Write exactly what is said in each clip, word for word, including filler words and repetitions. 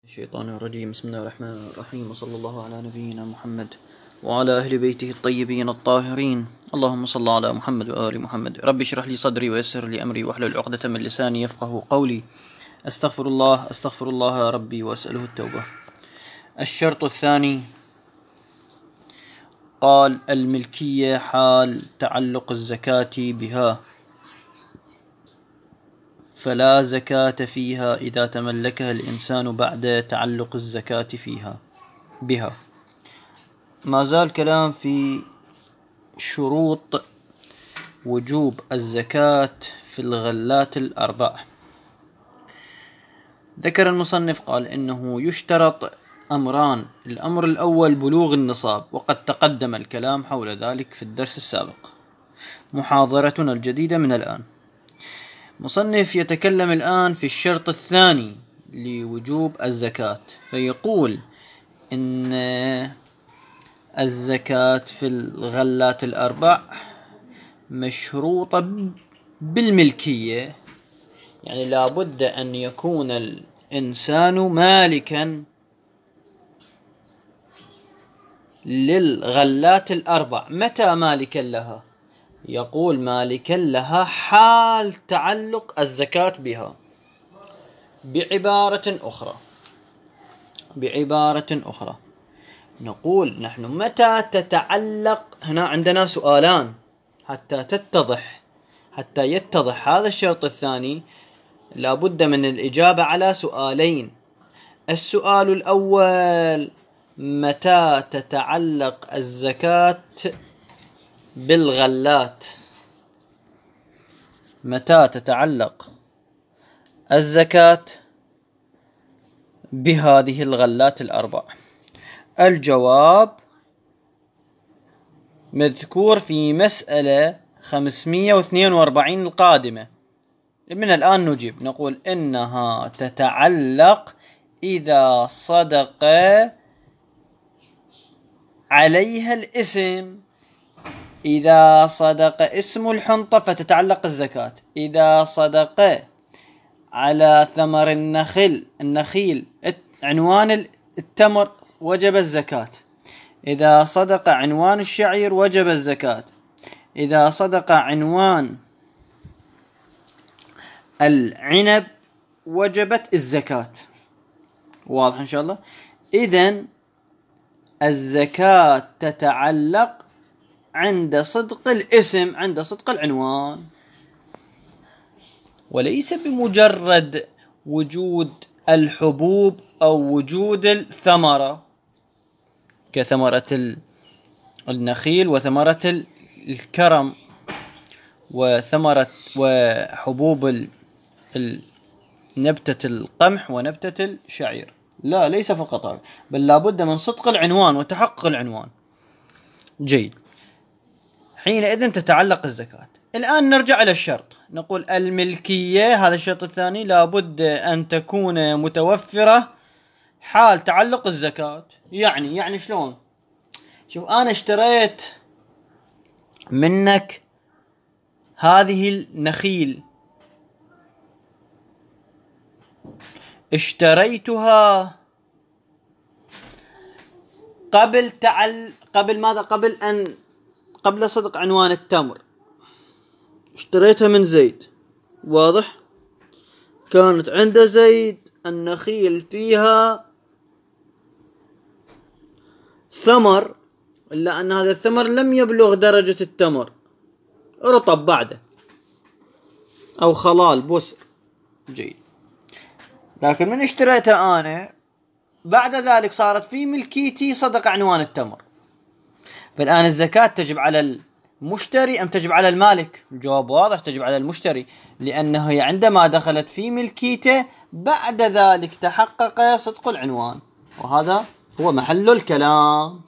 الشيطان الرجيم. بسم الله الرحمن الرحيم، وصلى الله على نبينا محمد وعلى أهل بيته الطيبين الطاهرين. اللهم صل على محمد وآل محمد. رب اشرح لي صدري ويسر لي أمري واحلل عقدة من لساني يفقه قولي. أستغفر الله أستغفر الله ربي وأسأله التوبة. الشرط الثاني قال: الملكية حال تعلق الزكاة بها، فلا زكاة فيها إذا تملكها الإنسان بعد تعلق الزكاة فيها بها. ما زال كلام في شروط وجوب الزكاة في الغلات الأربع. ذكر المصنف قال إنه يشترط أمران: الأمر الأول بلوغ النصاب، وقد تقدم الكلام حول ذلك في الدرس السابق. محاضرتنا الجديدة من الآن. مصنف يتكلم الآن في الشرط الثاني لوجوب الزكاة، فيقول إن الزكاة في الغلات الأربع مشروطة بالملكية، يعني لابد أن يكون الإنسان مالكا للغلات الأربع. متى مالكا لها؟ يقول مالكا لها حال تعلق الزكاة بها. بعبارة أخرى بعبارة أخرى نقول نحن متى تتعلق. هنا عندنا سؤالان حتى تتضح حتى يتضح هذا الشرط الثاني، لابد من الإجابة على سؤالين. السؤال الأول: متى تتعلق الزكاة بالغلات؟ متى تتعلق الزكاة بهذه الغلات الأربع؟ الجواب مذكور في مسألة خمسمائة واثنين وأربعين القادمة. من الآن نجيب، نقول إنها تتعلق إذا صدق عليها الاسم. إذا صدق اسم الحنطة فتتعلق الزكاة. إذا صدق على ثمر النخل النخيل عنوان التمر وجب الزكاة. إذا صدق عنوان الشعير وجب الزكاة. إذا صدق عنوان العنب وجبت الزكاة. واضح إن شاء الله؟ إذن الزكاة تتعلق عند صدق الاسم، عند صدق العنوان، وليس بمجرد وجود الحبوب أو وجود الثمرة كثمرة النخيل وثمرة الكرم وثمرة وحبوب نبتة القمح ونبتة الشعير. لا، ليس فقط هذا، بل لابد من صدق العنوان وتحقق العنوان. جيد، حينئذ تتعلق الزكاة. الآن نرجع إلى الشرط، نقول الملكية، هذا الشرط الثاني، لابد أن تكون متوفرة حال تعلق الزكاة. يعني يعني شلون؟ شوف، أنا اشتريت منك هذه النخيل، اشتريتها قبل تعل قبل ماذا؟ قبل أن قبل صدق عنوان التمر. اشتريتها من زيد، واضح؟ كانت عند زيد النخيل فيها ثمر، إلا أن هذا الثمر لم يبلغ درجة التمر، رطب بعده أو خلال بوس. جيد، لكن من اشتريتها أنا بعد ذلك صارت في ملكيتي صدق عنوان التمر. فالآن الزكاة تجب على المشتري أم تجب على المالك؟ الجواب واضح، تجب على المشتري، لأنه هي عندما دخلت في ملكيته بعد ذلك تحقق صدق العنوان، وهذا هو محل الكلام.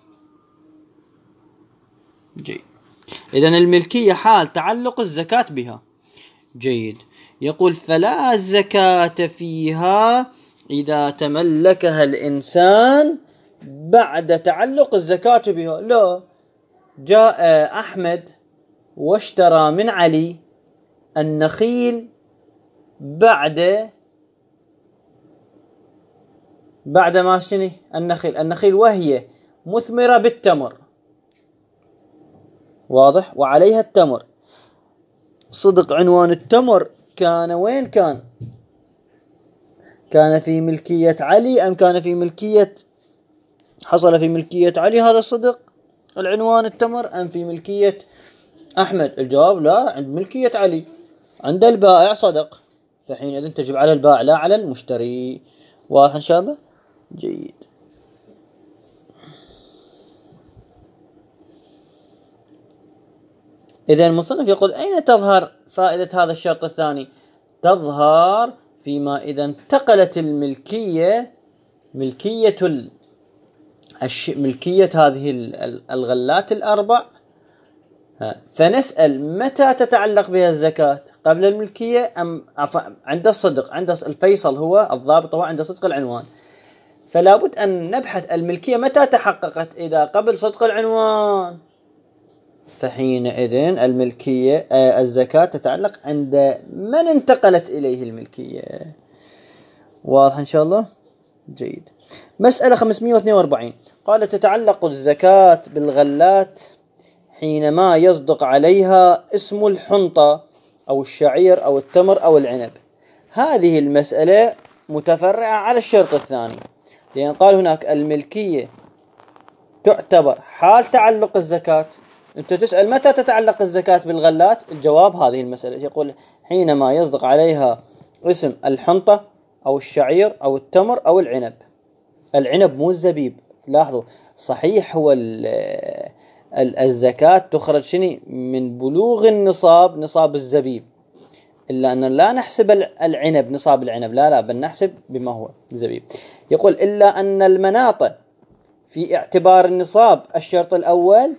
جيد، إذن الملكية حال تعلق الزكاة بها. جيد، يقول: فلا زكاة فيها إذا تملكها الإنسان بعد تعلق الزكاة بها. لا، جاء أحمد واشترى من علي النخيل بعد بعد ما شنو النخيل النخيل وهي مثمرة بالتمر، واضح، وعليها التمر. صدق عنوان التمر كان وين كان؟ كان في ملكية علي أم كان في ملكية حصل في ملكية علي هذا صدق العنوان التمر أم في ملكية أحمد؟ الجواب لا، عند ملكية علي، عند البائع صدق، فحينئذ تجب على البائع لا على المشتري. واضح إن شاء الله؟ جيد. إذا المصنف يقول أين تظهر فائدة هذا الشرط الثاني؟ تظهر فيما إذا انتقلت الملكية ملكية ال... الش... ملكية هذه الغلات الأربع، فنسأل متى تتعلق بها الزكاة؟ قبل الملكية أم عند الصدق؟ عند الفيصل هو الضابط هو عند صدق العنوان، فلا بد أن نبحث الملكية متى تحققت. إذا قبل صدق العنوان فحينئذ الملكية آه الزكاة تتعلق عند من انتقلت إليه الملكية. واضح إن شاء الله؟ جيد. مسألة خمسمائة واثنين وأربعين قال تتعلق الزكاة بالغلات حينما يصدق عليها اسم الحنطة أو الشعير أو التمر أو العنب. هذه المسألة متفرعة على الشرط الثاني، لأن قال هناك الملكية تعتبر حال تعلق الزكاة. أنت تسأل متى تتعلق الزكاة بالغلات؟ الجواب هذه المسألة، يقول حينما يصدق عليها اسم الحنطة أو الشعير أو التمر أو العنب. العنب مو الزبيب، لاحظوا، صحيح هو الزكاة تخرج شنو من بلوغ النصاب، نصاب الزبيب، إلا أن لا نحسب العنب نصاب العنب، لا لا بل نحسب بما هو الزبيب. يقول إلا أن المناط في اعتبار النصاب الشرط الأول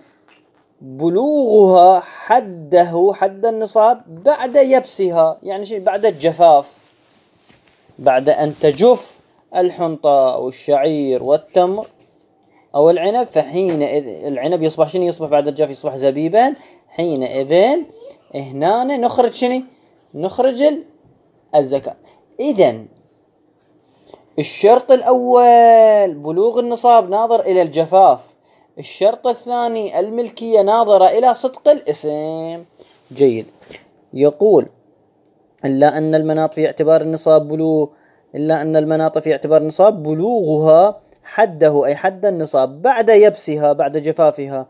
بلوغها حده حد النصاب بعد يبسها، يعني شيء بعد الجفاف، بعد أن تجف الحنطة أو الشعير والتمر أو العنب، فحينئذ العنب يصبح شنو؟ يصبح بعد الجف يصبح زبيبا. حينئذ هنا نخرج شنو؟ نخرج الزكاة. إذن الشرط الأول بلوغ النصاب ناظر إلى الجفاف، الشرط الثاني الملكية ناظرة إلى صدق الاسم. جيد. يقول إلا أن المناط في اعتبار النصاب بلوغ إلا أن المناط في اعتبار النصاب بلوغها حده أي حد النصاب بعد يبسها بعد جفافها.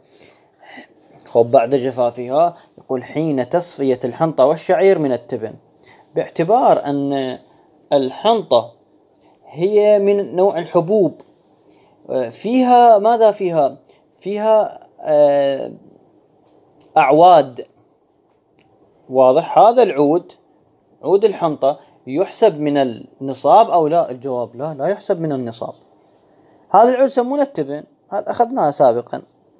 خب بعد جفافها يقول حين تصفية الحنطة والشعير من التبن، باعتبار أن الحنطة هي من نوع الحبوب، فيها ماذا فيها؟ فيها أعواد، واضح. هذا العود عود الحنطة يحسب من النصاب أو لا؟ الجواب لا، لا يحسب من النصاب. هذا العود يسمونه التبن، هذا أخذناه سابقا.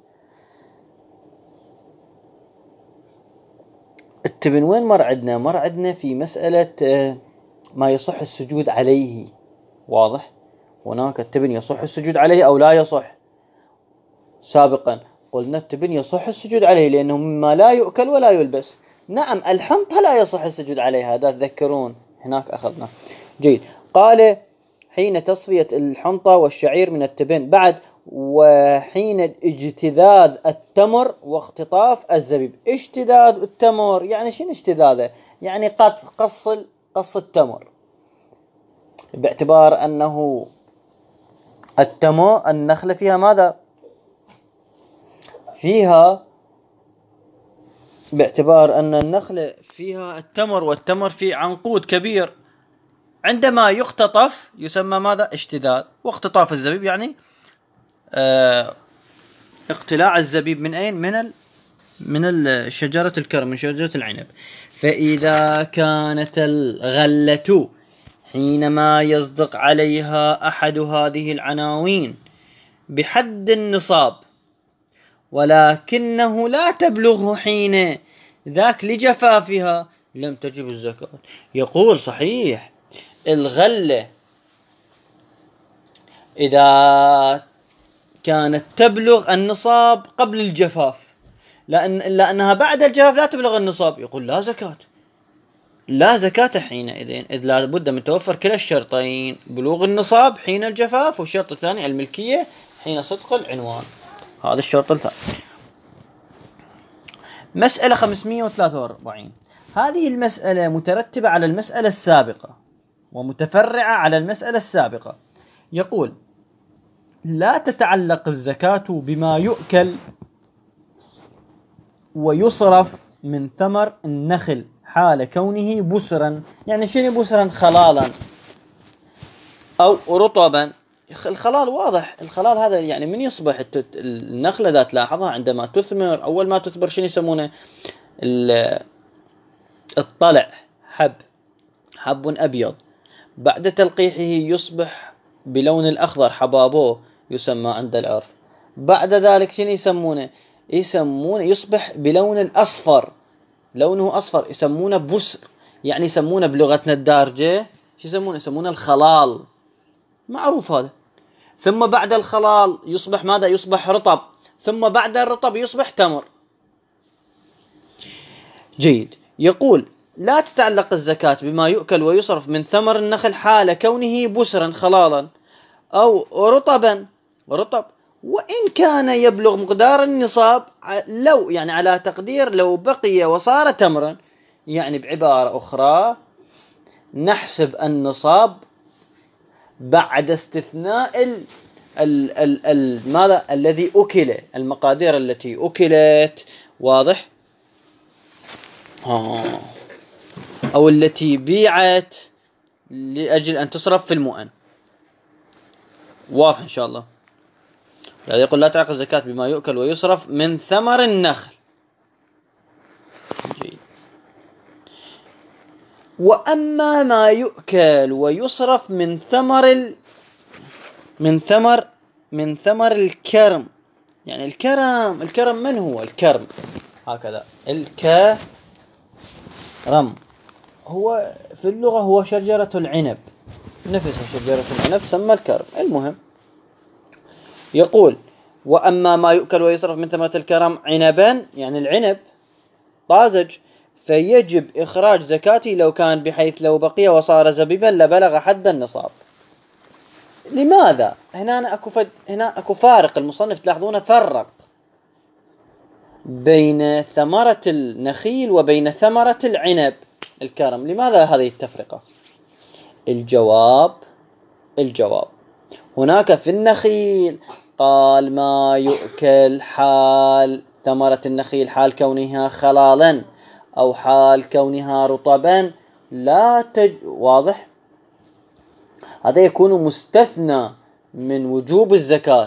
التبن وين مر عندنا؟ مر عندنا في مسألة ما يصح السجود عليه، واضح. هناك التبن يصح السجود عليه أو لا يصح. سابقا قلنا التبن يصح السجود عليه لأنه مما لا يؤكل ولا يلبس. نعم الحنطة لا يصح السجود عليها، هذا تذكرون هناك أخذنا. جيد. قال حين تصفية الحنطة والشعير من التبن بعد وحين اجتذاذ التمر واختطاف الزبيب. اجتذاذ التمر يعني شنو اجتذاذه؟ يعني قص قص قص التمر، باعتبار أنه التمر النخلة فيها ماذا؟ فيها باعتبار أن النخلة فيها التمر والتمر في عنقود كبير، عندما يختطف يسمى ماذا؟ اجتذاذ. واختطاف الزبيب يعني اه اقتلاع الزبيب من أين؟ من ال من شجرة الكرم، من شجرة العنب. فإذا كانت الغلة حينما يصدق عليها أحد هذه العناوين بحد النصاب ولكنه لا تبلغه حين ذاك لجفافها لم تجب الزكاة. يقول صحيح الغلة إذا كانت تبلغ النصاب قبل الجفاف، لأن إلا أنها بعد الجفاف لا تبلغ النصاب، يقول لا زكاة. لا زكاة حينئذ، إذ لا بد من توفر كلا الشرطين، بلوغ النصاب حين الجفاف، والشرط الثاني الملكية حين صدق العنوان. هذا الشرط الثاني. مسألة خمسمائة وثلاثة وأربعين. هذه المسألة مترتبة على المسألة السابقة ومتفرعة على المسألة السابقة. يقول: لا تتعلق الزكاة بما يؤكل ويصرف من ثمر النخل حال كونه بسرا. يعني شنو بسرا؟ خلالا أو رطبا. الخلال واضح، الخلال هذا يعني من يصبح النخلة ذات تلاحظها عندما تثمر، أول ما تثمر شنو يسمونه؟ الطلع، حب حب أبيض، بعد تلقيحه يصبح بلون الأخضر، حبابه يسمى عند العرف. بعد ذلك شنو يسمونه؟ يسمونه يصبح بلون الأصفر، لونه أصفر، يسمونه بسر. يعني يسمونه بلغتنا الدارجة شو يسمونه؟ يسمونه الخلال، معروف هذا. ثم بعد الخلال يصبح ماذا؟ يصبح رطب. ثم بعد الرطب يصبح تمر. جيد. يقول: لا تتعلق الزكاة بما يؤكل ويصرف من ثمر النخل حال كونه بسرا خلالا أو رطبا رطب، وإن كان يبلغ مقدار النصاب، لو يعني على تقدير لو بقي وصار تمرا. يعني بعبارة أخرى نحسب النصاب بعد استثناء ال ال ال ال ماذا الذي أكل، المقادير التي أكلت، واضح؟ آه. أو التي بيعت لأجل أن تصرف في المؤن. واضح إن شاء الله. يعني يقول: لا تعلق الزكاة بما يؤكل ويصرف من ثمر النخل. جيد. وأما ما يؤكل ويصرف من ثمر ال... من ثمر من ثمر الكرم. يعني الكرم، الكرم من هو الكرم؟ هكذا الكرم هو في اللغة هو شجرة العنب نفسها، شجرة العنب سمى الكرم. المهم يقول: وأما ما يؤكل ويصرف من ثمرة الكرم عنبا، يعني العنب طازج، فيجب إخراج زكاته لو كان، بحيث لو بقي وصار زبيبا لبلغ حد النصاب. لماذا؟ هنا أنا أكو فد... هنا أكو فارق. المصنف تلاحظون فرق بين ثمرة النخيل وبين ثمرة العنب الكرم. لماذا هذه التفرقة؟ الجواب الجواب هناك في النخيل قال: ما يؤكل حال ثمرة النخيل حال كونها خلالا أو حال كونها رطبا لا تج... واضح؟ هذا يكون مستثنى من وجوب الزكاة.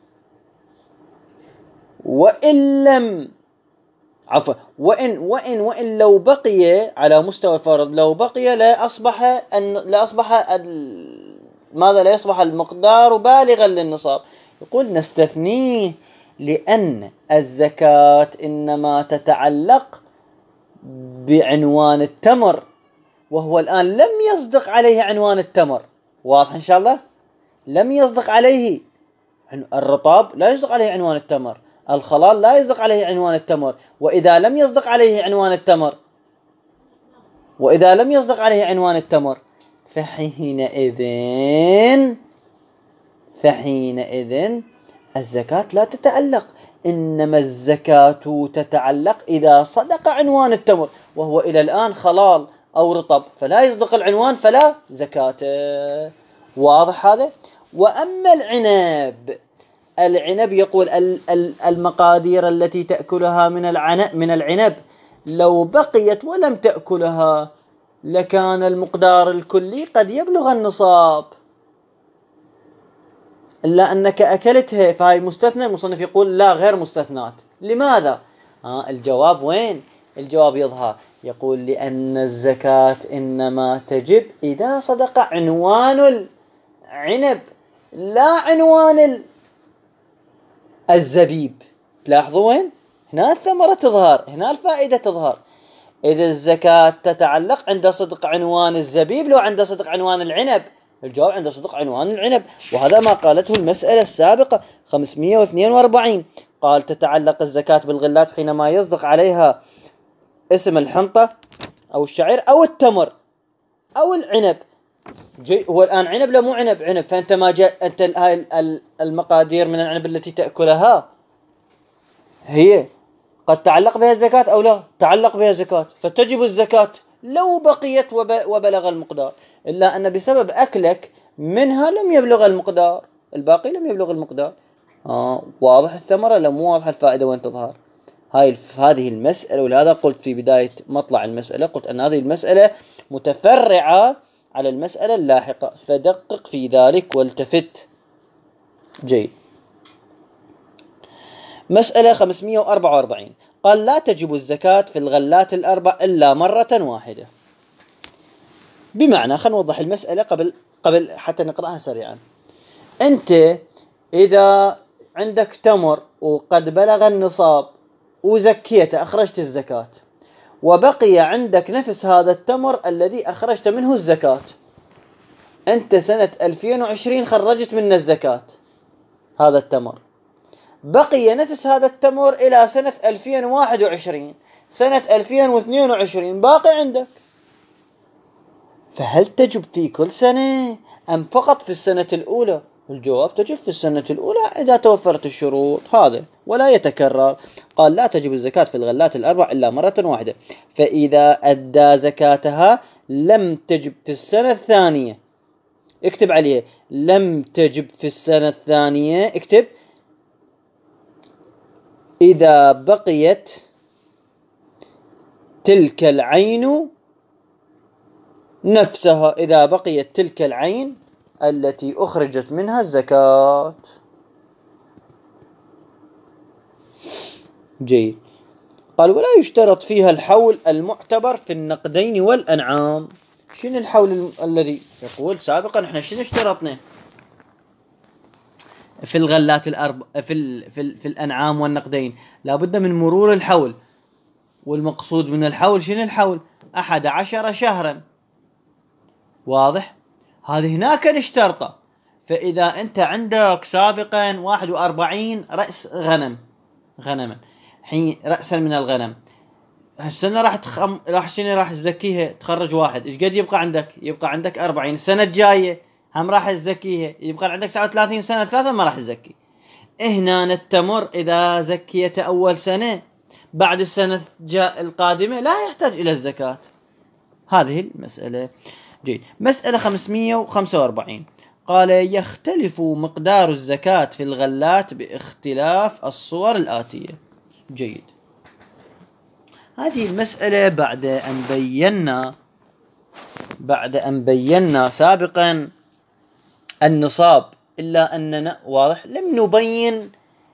وإن لم عفوا وإن وإن وإن لو بقي على مستوى الفرض، لو بقي لا أصبح أن لا أصبح ال... ماذا لا يصبح المقدار بالغا للنصاب. يقول: نستثنيه لأن الزكاة إنما تتعلق بعنوان التمر، وهو الآن لم يصدق عليه عنوان التمر. واضح إن شاء الله؟ لم يصدق عليه الرطاب، لا يصدق عليه عنوان التمر. الخلال لا يصدق عليه عنوان التمر. وإذا لم يصدق عليه عنوان التمر وإذا لم يصدق عليه عنوان التمر فحينئذ فحينئذ الزكاة لا تتعلق. إنما الزكاة تتعلق إذا صدق عنوان التمر، وهو إلى الآن خلال أو رطب، فلا يصدق العنوان فلا زكاة. واضح هذا؟ وأما العنب العنب يقول: المقادير التي تأكلها من العنب من العنب لو بقيت ولم تأكلها لكان المقدار الكلي قد يبلغ النصاب، إلا أنك أكلتها فهي مستثنى. المصنف يقول: لا، غير مستثنات. لماذا؟ ها الجواب وين؟ الجواب يظهر. يقول: لأن الزكاة إنما تجب إذا صدق عنوان العنب لا عنوان الزبيب. تلاحظوا وين؟ هنا الثمرة تظهر، هنا الفائدة تظهر. إذا الزكاة تتعلق عند صدق عنوان الزبيب لو عند صدق عنوان العنب. الجواب عند صدق عنوان العنب، وهذا ما قالته المسألة السابقة خمسمائة واثنين وأربعين. قال: تتعلق الزكاة بالغلات حينما يصدق عليها اسم الحنطة أو الشعير أو التمر أو العنب. جي هو الآن عنب لا مو عنب عنب، فأنت ما جاء أنت هاي المقادير من العنب التي تأكلها هي قد تعلق بها الزكاة أو لا تعلق بها الزكاة، فتجب الزكاة لو بقيت وبلغ المقدار، إلا أن بسبب أكلك منها لم يبلغ المقدار، الباقي لم يبلغ المقدار. آه واضح الثمرة لا مو واضح الفائدة وين تظهر؟ هاي هذه المسألة، ولهذا قلت في بداية مطلع المسألة قلت أن هذه المسألة متفرعة على المسألة اللاحقة، فدقق في ذلك والتفت. جيد. مسألة خمسمائة وأربعة وأربعين قال لا تجب الزكاة في الغلات الأربع إلا مرة واحدة. بمعنى خلينا نوضح المسألة قبل قبل حتى نقرأها سريعا. أنت إذا عندك تمر وقد بلغ النصاب وزكيته أخرجت الزكاة، وبقي عندك نفس هذا التمر الذي أخرجت منه الزكاة، أنت سنة ألفين وعشرين خرجت منه الزكاة هذا التمر، بقي نفس هذا التمر إلى سنة ألفين وواحد وعشرين، سنة ألفين واثنين وعشرين باقي عندك، فهل تجب في كل سنة أم فقط في السنة الأولى؟ الجواب تجب في السنة الأولى إذا توفرت الشروط هذا ولا يتكرر. قال لا تجب الزكاة في الغلات الأربع إلا مرة واحدة، فإذا أدى زكاتها لم تجب في السنة الثانية. اكتب عليه لم تجب في السنة الثانية، اكتب إذا بقيت تلك العين نفسها، إذا بقيت تلك العين التي أخرجت منها الزكاة. جيد. قال ولا يشترط فيها الحول المعتبر في النقدين والأنعام. شنو الحول الذي يقول سابقا احنا شنو اشترطنا في الغلات الأربع في ال... في, ال... في الأنعام والنقدين؟ لابد من مرور الحول، والمقصود من الحول شنو الحول؟ أحد عشر شهرا. واضح؟ هذه هناك نشترطه. فإذا أنت عندك سابقا واحد وأربعين رأس غنم غنما حين رأسا من الغنم، هالسنة راح تخم راح شنو راح تزكيها تخرج واحد، ايش قد يبقى عندك؟ يبقى عندك أربعين. السنة الجاية هم راح تزكيها يبقى عندك تسعة وثلاثين سنة، ثلاثة ما راح تزكي. هنا التمر إذا زكيته أول سنة بعد السنة القادمة لا يحتاج إلى الزكاة. هذه المسألة. جيد. مسألة خمسمائة وخمسة وأربعين قال يختلف مقدار الزكاة في الغلات باختلاف الصور الآتية. جيد. هذه المسألة بعد أن بينا بعد أن بينا سابقا النصاب، إلا أننا واضح لم نبين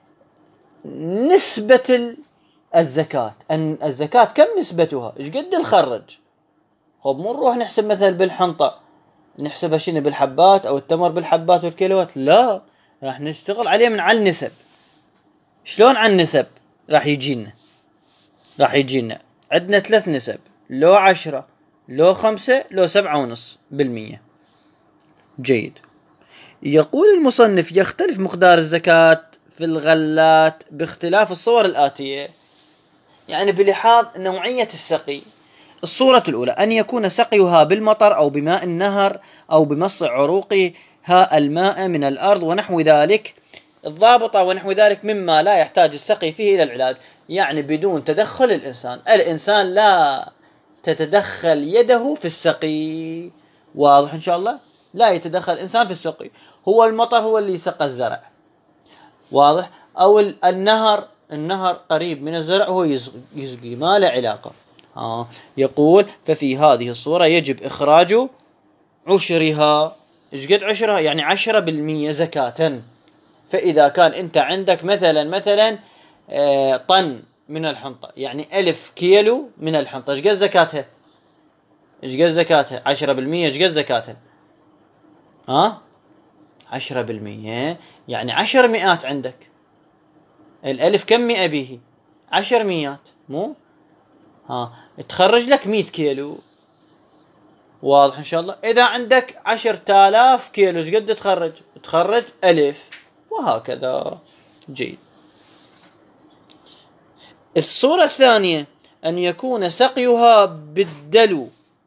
نسبة الزكاة. أن الزكاة كم نسبتها؟ إيش قد نخرج؟ خب مو نروح نحسب مثل بالحنطة نحسبها شنو بالحبات أو التمر بالحبات والكيلوات، لا راح نشتغل عليه من على النسب. شلون على النسب؟ راح يجينا راح يجينا عندنا ثلاث نسب، لو عشرة لو خمسة لو سبعة ونص بالمية. جيد. يقول المصنف يختلف مقدار الزكاة في الغلات باختلاف الصور الآتية، يعني بلحاظ نوعية السقي. الصورة الأولى أن يكون سقيها بالمطر أو بماء النهر أو بمص عروقها الماء من الأرض ونحو ذلك الضابطة ونحو ذلك مما لا يحتاج السقي فيه إلى العلاج، يعني بدون تدخل الإنسان. الإنسان لا تتدخل يده في السقي. واضح إن شاء الله؟ لا يتدخل الإنسان في السقي. هو المطر هو اللي يسقى الزرع، واضح؟ أو النهر النهر قريب من الزرع هو يسقي، ما له علاقة. آه. يقول ففي هذه الصورة يجب إخراج عشرها. إيش قد عشرها؟ يعني عشرة بالمية زكاة. فإذا كان أنت عندك مثلا مثلا آه طن من الحنطة، يعني ألف كيلو من الحنطة، إيش قد زكاتها؟ إيش قد زكاتها؟ عشرة بالمية. إيش قد زكاتها؟ ها؟ عشرة بالمية يعني عشر مئات عندك. الألف كم مئة به؟ عشر مئات مو؟ ها تخرج لك مئة كيلو. واضح إن شاء الله؟ إذا عندك عشرة آلاف كيلو إيش قد تخرج؟ تخرج ألف، وهكذا. جيد. الصورة الثانية أن يكون سقيها بالدلو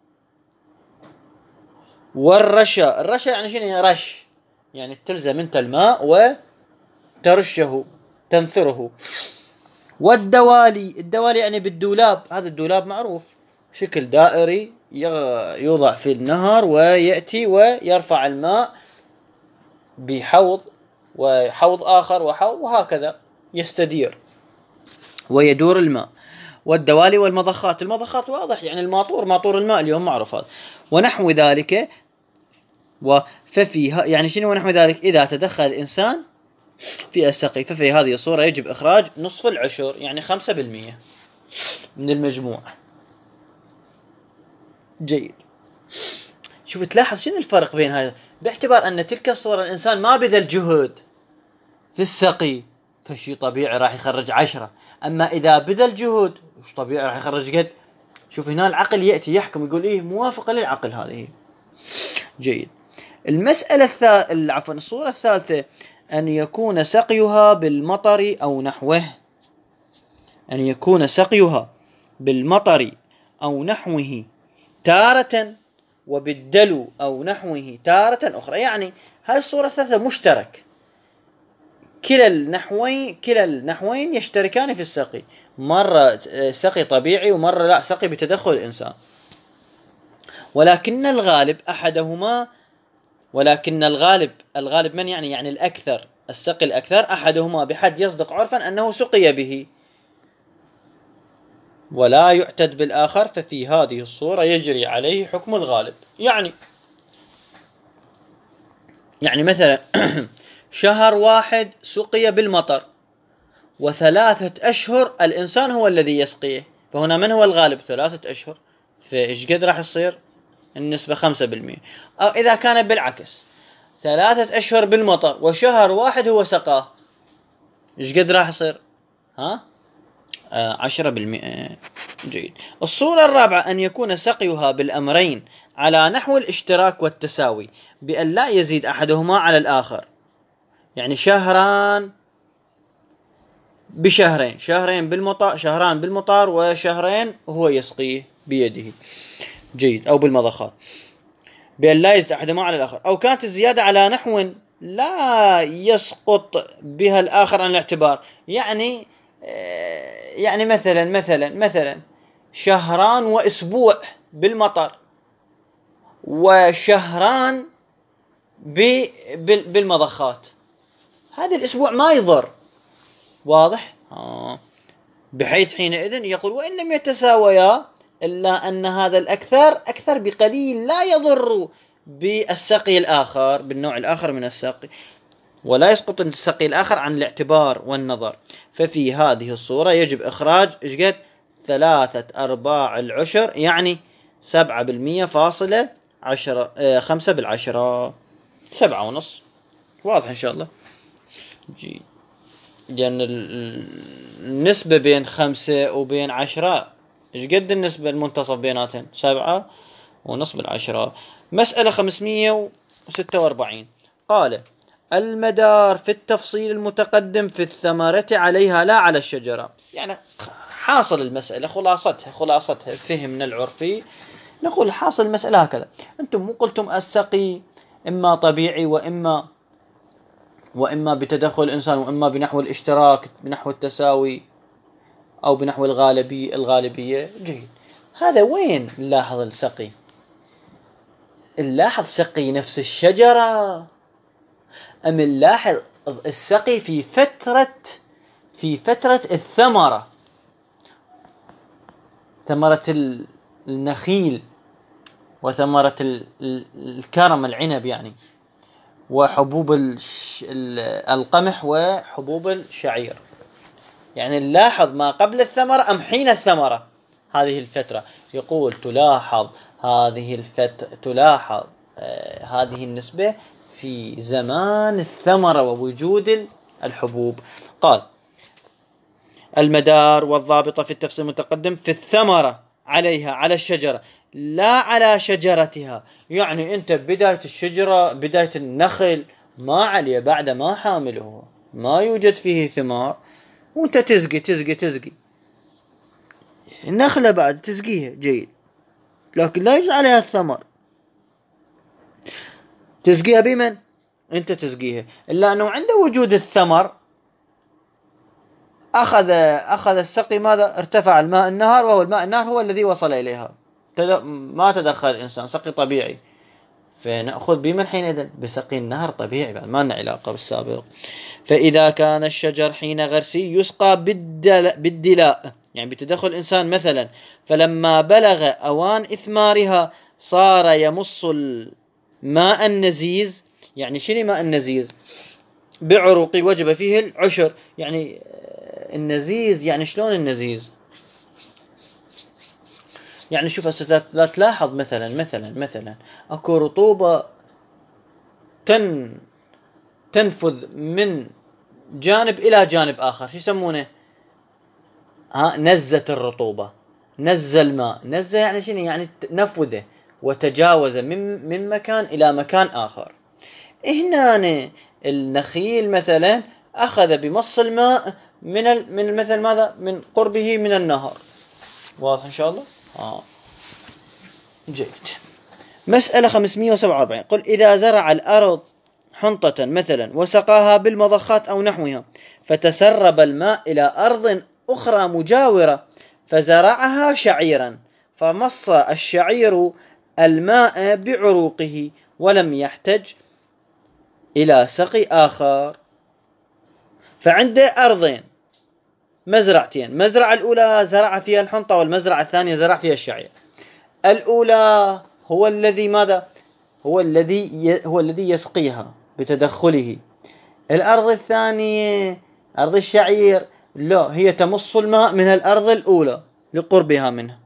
والرشا. الرشا يعني شنو؟ رش، يعني تلزم انت الماء وترشه تنثره. والدوالي، الدوالي يعني بالدولاب. هذا الدولاب معروف، شكل دائري يوضع في النهر ويأتي ويرفع الماء بحوض وحوض آخر وحوض، وهكذا يستدير ويدور الماء. والدوالي والمضخات، المضخات واضح يعني الماطور، ماطور الماء اليوم معروف هذا. ونحو ذلك. وففيها يعني شنو ونحو ذلك؟ إذا تدخل الإنسان في السقي ففي هذه الصورة يجب إخراج نصف العشر، يعني خمسة بالمية من المجموع. جيد. شوف تلاحظ شنو الفرق بين هذا، باعتبار أن تلك الصورة الإنسان ما بذل جهد في السقي فشي طبيعي راح يخرج عشرة، أما إذا بذل جهد طبيعي راح يخرج قد. شوف هنا العقل يأتي يحكم يقول إيه موافقة للعقل هذه. جيد. المسألة الثالثة، عفوا الصورة الثالثة، أن يكون سقيها بالمطر أو نحوه. أن يكون سقيها بالمطر أو نحوه تارة، وبالدلو أو نحوه تارة أخرى. يعني هذه الصورة الثالثة مشترك، كلا النحوين كلا النحوين يشتركان في السقي، مرة سقي طبيعي ومرة لا سقي بتدخل الإنسان. ولكن الغالب أحدهما ولكن الغالب الغالب من يعني يعني الأكثر، السقي الأكثر أحدهما بحد يصدق عرفا أنه سقي به ولا يعتد بالآخر، ففي هذه الصورة يجري عليه حكم الغالب. يعني يعني مثلا شهر واحد سقي بالمطر وثلاثة أشهر الإنسان هو الذي يسقيه، فهنا من هو الغالب؟ ثلاثة أشهر، فإيش قد راح يصير النسبة؟ خمسة بالمئة. أو إذا كان بالعكس ثلاثة أشهر بالمطر وشهر واحد هو سقاه، إيش قد راح يصير؟ ها آه عشرة بالمئة. جيد. الصورة الرابعة أن يكون سقيها بالأمرين على نحو الاشتراك والتساوي، بأن لا يزيد أحدهما على الآخر. يعني شهران بشهرين، شهرين بالمطار شهران بالمطار وشهرين هو يسقيه بيده. جيد. أو بالمضخات، بأن لا يزيد أحدهما على الآخر. أو كانت الزيادة على نحو لا يسقط بها الآخر عن الاعتبار. يعني يعني مثلا مثلا مثلا شهران وأسبوع بالمطر وشهران بالمضخات، هذا الأسبوع ما يضر، واضح؟ آه. بحيث حينئذ يقول وإن لم يتساويا إلا أن هذا الأكثر أكثر بقليل لا يضر بالسقي الآخر، بالنوع الآخر من السقي، ولا يسقط السقي الآخر عن الاعتبار والنظر. ففي هذه الصورة يجب إخراج إيش قد؟ ثلاثة أرباع العشر، يعني سبعة بالمية فاصلة عشرة آه خمسة بالعشرة، سبعة ونص. واضح إن شاء الله. جي. لأن النسبة بين خمسة وبين عشرة إيش قد النسبة المنتصف بيناتهم؟ سبعة ونص بالعشرة. مسألة خمسمية وستة وأربعين. قال المدار في التفصيل المتقدم في الثمرة عليها لا على الشجرة. يعني حاصل المسألة خلاصتها خلاصتها فهمنا العرفي، نقول حاصل المسألة هكذا. أنتم مو قلتم السقي إما طبيعي وإما وإما بتدخل الإنسان وإما بنحو الاشتراك بنحو التساوي أو بنحو الغالبية الغالبية. جيد. هذا وين نلاحظ السقي؟ نلاحظ سقي نفس الشجرة أم نلاحظ السقي في فترة في فترة الثمرة، ثمرة النخيل وثمرة الكرم العنب يعني، وحبوب القمح وحبوب الشعير. يعني نلاحظ ما قبل الثمرة أم حين الثمرة، هذه الفترة. يقول تلاحظ هذه الفترة تلاحظ آه هذه النسبة في زمان الثمرة ووجود الحبوب. قال المدار والضابطة في التفصيل المتقدم في الثمرة عليها على الشجرة لا على شجرتها. يعني أنت بداية الشجرة بداية النخل ما عليه بعد ما حامله ما يوجد فيه ثمار، وأنت تزقي تزقي تزقي النخلة بعد تسقيها جيد، لكن لا يجوز عليها الثمر. تسقيها بمن؟ انت تسقيها، الا انه عند وجود الثمر اخذ اخذ السقي ماذا؟ ارتفع الماء النهر، وهو الماء النهر هو الذي وصل اليها، ما تدخل الانسان، سقي طبيعي، فنأخذ بمن حينئذ؟ بسقي النهر طبيعي، بعد ما لنا علاقة بالسابق. فإذا كان الشجر حين غرسه يسقى بالدل... بالدلاء، يعني بتدخل الإنسان مثلا، فلما بلغ أوان إثمارها صار يمص الماء النزيز. يعني شنو ماء النزيز؟ بعروق وجب فيه العشر. يعني النزيز يعني شلون النزيز؟ يعني شوف هسه لا تلاحظ مثلا مثلا مثلا اكو رطوبة تن تنفذ من جانب الى جانب اخر، شو يسمونه؟ ها، نزت الرطوبة، نزل الماء. نزل يعني شنو؟ يعني نفذه وتجاوز من من مكان الى مكان اخر. هنا النخيل مثلا اخذ بمص الماء من ال... من مثل ماذا؟ من قربه من النهر. واضح ان شاء الله؟ اه جيد. مسألة خمسمائة وسبعة وأربعين. قل إذا زرع الأرض حنطة مثلا وسقاها بالمضخات أو نحوها، فتسرب الماء إلى أرض أخرى مجاورة فزرعها شعيرا، فمص الشعير الماء بعروقه ولم يحتج إلى سقي آخر. فعنده أرضين، مزرعتين، مزرعة الأولى زرع فيها الحنطة، والمزرعة الثانية زرع فيها الشعير. الأولى هو الذي ماذا؟ هو الذي هو الذي يسقيها بتدخله. الأرض الثانية أرض الشعير لا، هي تمص الماء من الأرض الأولى لقربها منها.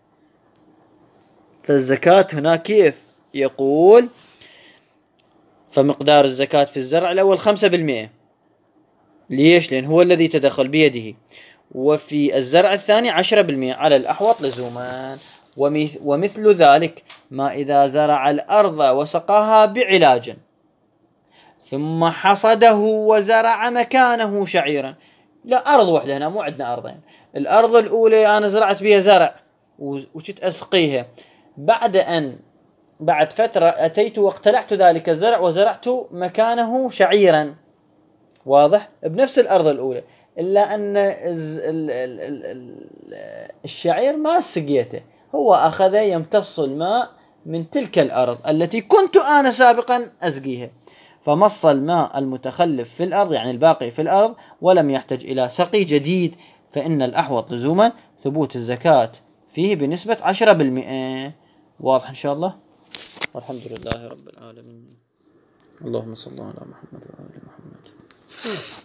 فالزكاة هنا كيف؟ يقول فمقدار الزكاة في الزرع الأول خمسة بالمئة. ليش؟ لأن هو الذي تدخل بيده. وفي الزرع الثاني عشرة بالمئة على الأحوط لزوما. ومثل ذلك ما إذا زرع الأرض وسقاها بعلاج ثم حصده وزرع مكانه شعيرا. لا، أرض واحدة هنا، مو عندنا أرضين. الأرض الأولى أنا زرعت بها زرع وشت أسقيها، بعد أن بعد فترة أتيت واقتلعت ذلك الزرع وزرعت مكانه شعيرا. واضح؟ بنفس الأرض الأولى، إلا أن الشعير ما سقيته، هو أخذ يمتص الماء من تلك الأرض التي كنت أنا سابقا أسقيها، فمص الماء المتخلف في الأرض يعني الباقي في الأرض ولم يحتج إلى سقي جديد، فإن الأحوط لزوما ثبوت الزكاة فيه بنسبة عشرة بالمئة. واضح إن شاء الله؟ والحمد لله رب العالمين. اللهم صل على محمد وآل محمد.